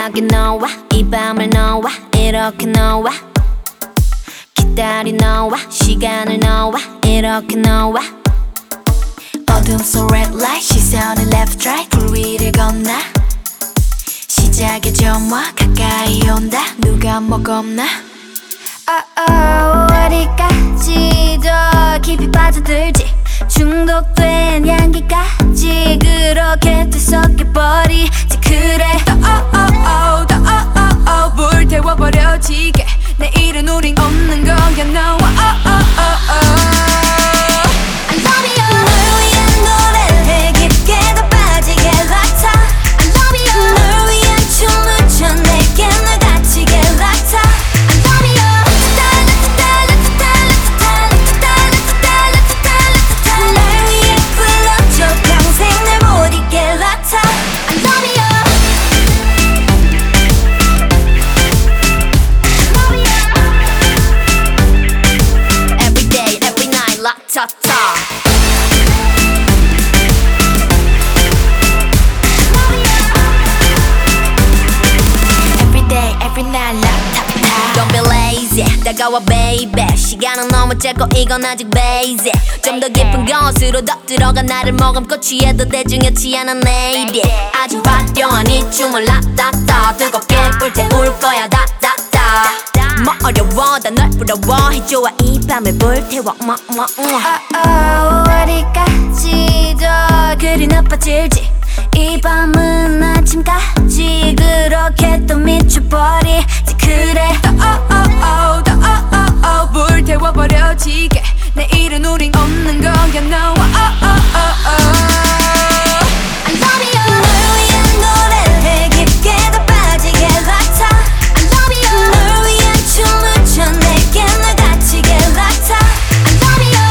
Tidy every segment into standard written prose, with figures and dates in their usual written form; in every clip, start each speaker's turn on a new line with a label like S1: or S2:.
S1: 기나게 너와 이 밤을 너와 이렇게 너와 기다린 너와 시간을 너와 이렇게 너와 어둠 속 red light 시선을 left right 불 위를 건너 시작의 점화 가까이 온다 누가 뭐 겁나 어디까지 더 깊이 빠져들지 중독된 향기까지 그렇게 뒤섞여버리지 그래 더 불태워버려지게 내일은 우린 없는 거야 너와 I love you 널 위한 노래를 깊게 더 빠지게 같아 I love you 널 위한 춤을 춰 내게 널 다치게 같아 I love you 날 위해 불러줘 평생 날 못 잊게 같아 I love you Every day, every night, 락타타 Every day, every night, 락타타 Don't be lazy, 다가와 baby 시간은 너무 짧고 이건 아직 basic 좀 더 깊은 곳으로 더 들어가 나를 머금고 취해도 대중이었지 않아 내일이 아주 화려한 이 춤을 락타타 뜨겁게 불태울 거야 다다다 뭐 어려워 다 널 부러워해 좋아 이 밤을 불태워 어디까지 더 그리 나빠질지 이 밤은 아침까지 그렇게 또 미쳐버리지 그래
S2: 더 불태워버려지게 내일은 우린 없는 거야 너와
S1: I love you 널 위한 노래를 깊게 더 빠지게 같아 I love you 널 위한 춤을 춰 내게 널 다치게 같아 I love you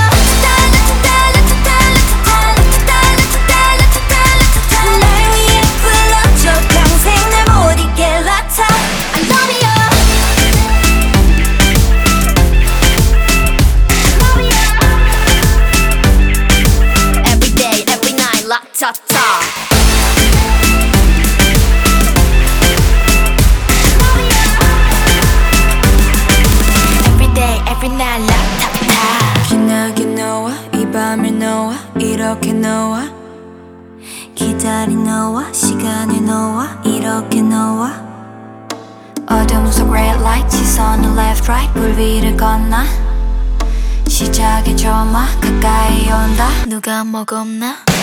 S1: 날 위해 불러줘 평생 날 못 잊게 같아 I love you Every day, every night, 락타타 Every day, every night, 락타타
S2: 기나게 너와 이 밤을 너와 이렇게 너와
S1: 기다린 너와 시간을 너와 이렇게 너와 어둠 속 red light 시선을 left right 불 위를 건너 시작의 점화 가까이 온다 누가 뭐 겁나